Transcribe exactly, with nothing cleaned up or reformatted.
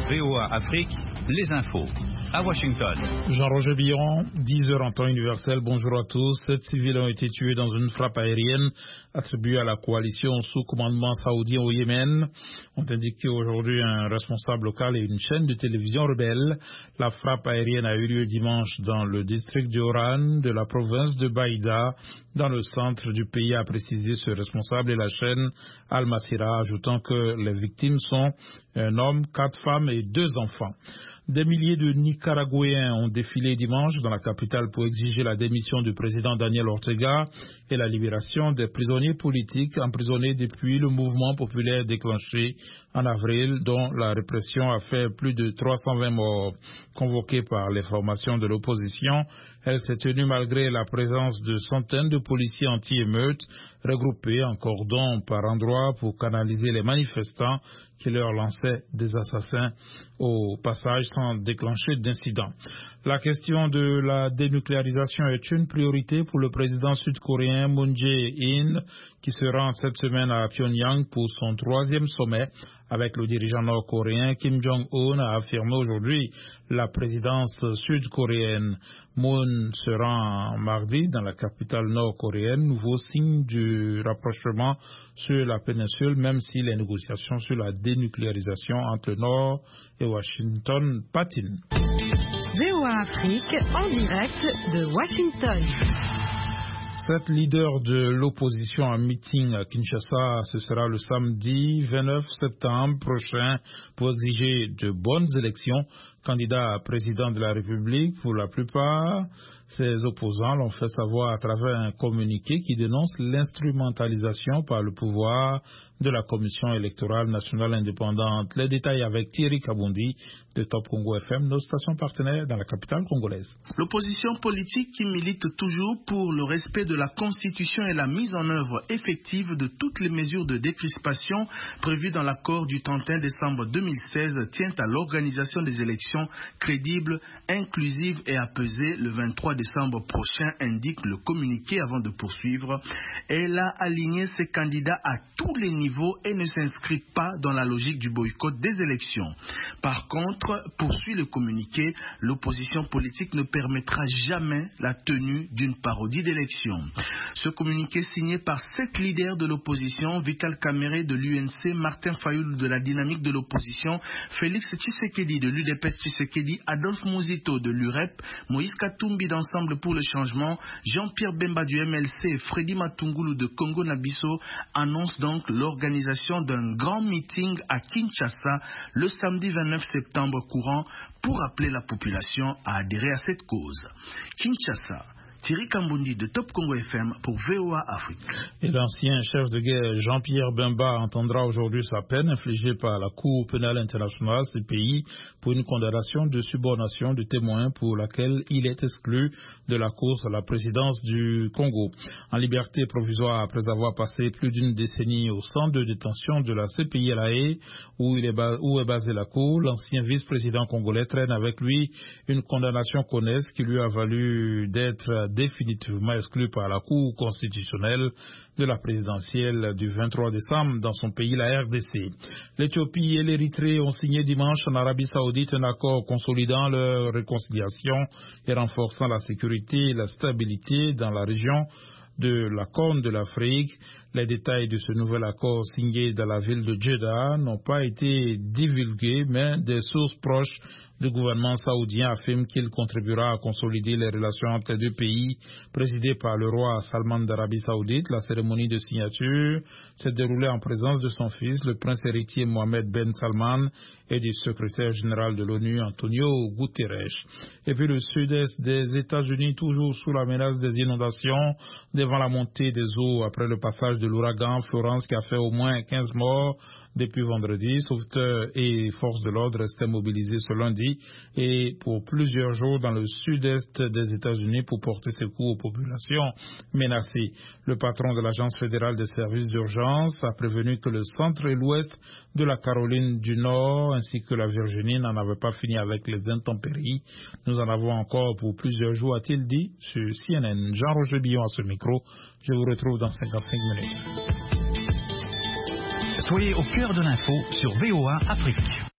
V O A Afrique, les infos. À Washington. Jean-Roger Billon, dix heures en temps universel. Bonjour à tous. Sept civils ont été tués dans une frappe aérienne attribuée à la coalition sous commandement saoudien au Yémen, ont indiqué aujourd'hui un responsable local et une chaîne de télévision rebelle. La frappe aérienne a eu lieu dimanche dans le district de Oran de la province de Baïda, dans le centre du pays, a précisé ce responsable, et la chaîne Al-Masira, ajoutant que les victimes sont un homme, quatre femmes et deux enfants. Des milliers de Nicaraguayens ont défilé dimanche dans la capitale pour exiger la démission du président Daniel Ortega et la libération des prisonniers politiques emprisonnés depuis le mouvement populaire déclenché en avril, dont la répression a fait plus de trois cent vingt morts. Convoquée par les formations de l'opposition, elle s'est tenue malgré la présence de centaines de policiers anti-émeutes regroupés en cordon par endroits pour canaliser les manifestants qui leur lançaient des assassins au passage sans déclencher d'incident. La question de la dénucléarisation est une priorité pour le président sud-coréen Moon Jae-in, qui se rend cette semaine à Pyongyang pour son troisième sommet avec le dirigeant nord-coréen. Kim Jong-un a affirmé aujourd'hui la présidence sud-coréenne. Moon se rend mardi dans la capitale nord-coréenne, nouveau signe du rapprochement sur la péninsule, même si les négociations sur la dénucléarisation entre le Nord et Washington patinent. V O A Afrique en direct de Washington. Sept leaders de l'opposition en meeting à Kinshasa, ce sera le samedi vingt-neuf septembre prochain pour exiger de bonnes élections. Candidat à président de la République, pour la plupart, ses opposants l'ont fait savoir à travers un communiqué qui dénonce l'instrumentalisation par le pouvoir de la Commission électorale nationale indépendante. Les détails avec Thierry Kabundi de Top Congo F M, nos stations partenaires dans la capitale congolaise. L'opposition politique qui milite toujours pour le respect de la Constitution et la mise en œuvre effective de toutes les mesures de décrispation prévues dans l'accord du trente et un décembre deux mille seize tient à l'organisation des élections crédibles, inclusives et apaisées le vingt-trois décembre prochain, indique le communiqué avant de poursuivre. Elle a aligné ses candidats à tous les niveaux et ne s'inscrit pas dans la logique du boycott des élections. Par contre, poursuit le communiqué, l'opposition politique ne permettra jamais la tenue d'une parodie d'élection. Ce communiqué signé par sept leaders de l'opposition, Vital Kamerhe de l'U N C, Martin Fayoulou de la dynamique de l'opposition, Félix Tshisekedi de l'U D P S Tshisekedi, Adolphe Mouzito de l'U R E P, Moïse Katumbi d'Ensemble pour le changement, Jean-Pierre Bemba du M L C et Freddy Matungulu de Congo Nabiso annoncent donc l'organisation d'un grand meeting à Kinshasa le samedi vingt-neuf septembre courant pour appeler la population à adhérer à cette cause. Kinshasa, Thierry Kambundi de Top Congo F M pour V O A Afrique. Et l'ancien chef de guerre Jean-Pierre Bemba entendra aujourd'hui sa peine infligée par la Cour pénale internationale, C P I, pour une condamnation de subornation de témoin pour laquelle il est exclu de la course à la présidence du Congo. En liberté provisoire après avoir passé plus d'une décennie au centre de détention de la C P I à La Haye, où, il est bas, où est basée la Cour, l'ancien vice-président congolais traîne avec lui une condamnation connaisse qui lui a valu d'être définitivement exclu par la Cour constitutionnelle de la présidentielle du vingt-trois décembre dans son pays, la R D C. L'Éthiopie et l'Érythrée ont signé dimanche en Arabie Saoudite un accord consolidant leur réconciliation et renforçant la sécurité et la stabilité dans la région de la Corne de l'Afrique. Les détails de ce nouvel accord signé dans la ville de Jeddah n'ont pas été divulgués, mais des sources proches du gouvernement saoudien affirment qu'il contribuera à consolider les relations entre les deux pays, présidées par le roi Salman d'Arabie Saoudite. La cérémonie de signature s'est déroulée en présence de son fils, le prince héritier Mohamed Ben Salman, et du secrétaire général de l'ONU, Antonio Guterres. Et puis le sud-est des États-Unis, toujours sous la menace des inondations, devant la montée des eaux après le passage de l'ouragan Florence qui a fait au moins quinze morts depuis vendredi. Sauveteurs et forces de l'ordre restaient mobilisés ce lundi et pour plusieurs jours dans le sud-est des États-Unis pour porter secours aux populations menacées. Le patron de l'Agence fédérale des services d'urgence a prévenu que le centre et l'ouest de la Caroline du Nord ainsi que la Virginie n'en avaient pas fini avec les intempéries. Nous en avons encore pour plusieurs jours, a-t-il dit sur C N N. Jean-Roger Billon à ce micro. Je vous retrouve dans cinquante-cinq minutes. Soyez au cœur de l'info sur V O A Afrique.